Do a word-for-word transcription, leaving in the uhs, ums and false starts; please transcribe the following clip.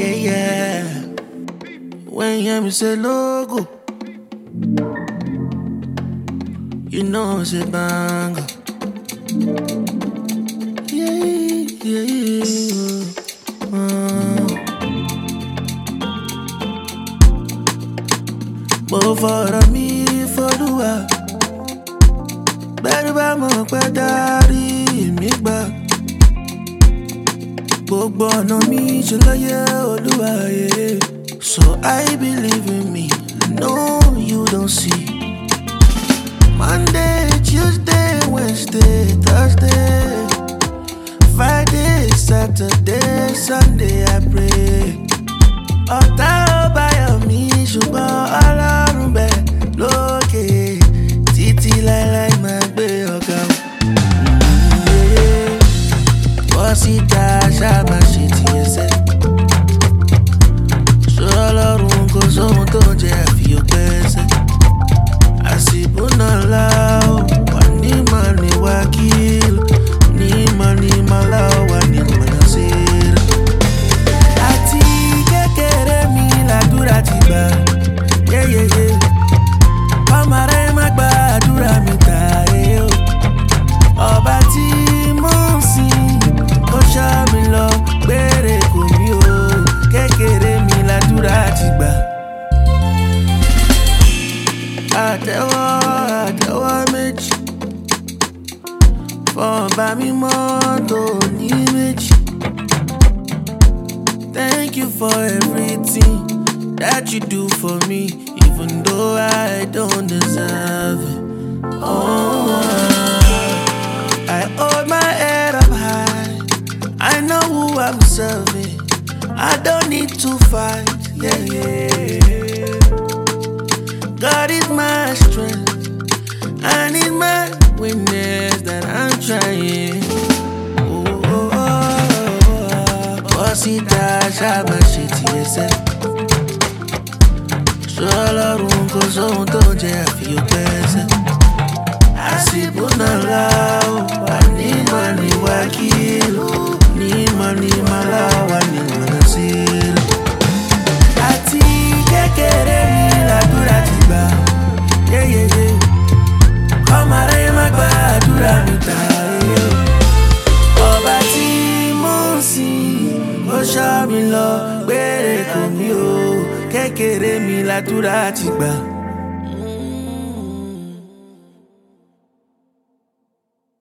yeah, yeah. When you hear me say logo, you know it's a banger. Yeah, yeah, yeah. Uh. Mo fọ̀rọ̀ mi f'Olúwa, bẹ́rù bá mọ̀ pé dárí mi gbà. Gbogbo ọ̀nà mi ṣe lóye Olúwa, yeah. So I believe in me, no you don't see. Monday, Tuesday, Wednesday, Thursday, Friday, Saturday, Sunday I pray. Ọ̀tá ò bá yọ̀ mí ṣùgbọ́n Ọlọ́run bẹ lókè, títí láíláí máa gbé ọ̀gá o. Bọ́ síta ṣáà máa ṣe tiẹ̀ sẹ́. Ṣọ́ Ọlọ́run kò sóhun tó jẹ́ àfihàn ẹsẹ̀. Àsìkò náà lá o, wà ní màá ní wákìlì, ní màá ní màá lá o, wà ní màá ṣe é. Àti kékeré mi làdúrà ti gbà, yeah, yeah, yeah. Ọmọ rẹ̀ má gba àdúrà mi tààrẹ o. Ọba tí mò ń sìn, ó ṣọ́ mi lọ, gbére kò mí o. Kékeré mi làdúrà ti gbà. Àtẹ́wọ́, àtẹ́wọ́ méjì, fọba mi mọ́tò ní méjì. Thank you for everything that you do for me, even though I don't deserve it. Oh, I hold my head up high, I know who I'm serving, I don't need to fight, yeah, yeah. God is my strength, I need my witness that I'm trying. Oh, oh, oh. Bọ́ síta ṣáà máa ṣe tiẹ̀ sẹ́. Ṣọ́ Ọlọ́run kò sóhun tó jẹ́ àfihàn ẹsẹ̀. Àsìkò náà lá o, wà ní màá ní wákìlì, ní màá ní màá lá o, wà ní màá ṣe é. Àti kékeré mi làdúrà ti gbà, yeah, yeah, yeah. Ọmọ rẹ̀ má gba àdúrà mi tààrẹ o. Ọba tí mò ń sìn, ó ṣọ́ mi lọ, gbére kò mí o. Kékeré mi làdúrà ti gbà.